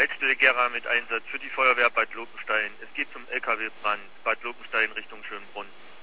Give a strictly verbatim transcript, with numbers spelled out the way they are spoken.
Leitstelle Gera mit Einsatz für die Feuerwehr Bad Lobenstein. Es geht zum L K W-Brand Bad Lobenstein Richtung Schönbrunn.